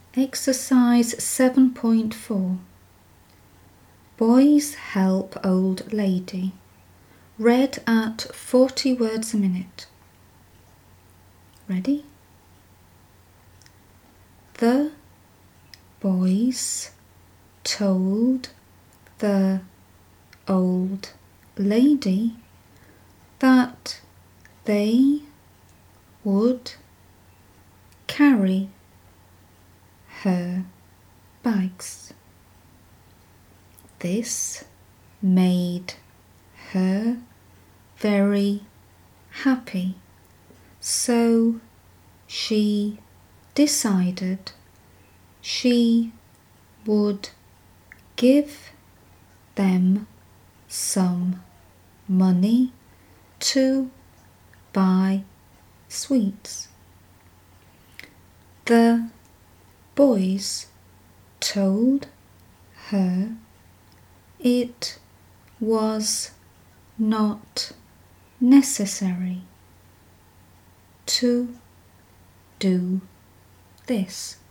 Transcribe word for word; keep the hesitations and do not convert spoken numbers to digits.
Exercise seven point four. Boys help old lady. Read at forty words a minute. Ready? The boys told the old lady that they would carry her bags. This made her very happy, so she decided she would give them some money to buy sweets. The boys told her it was not necessary to do this.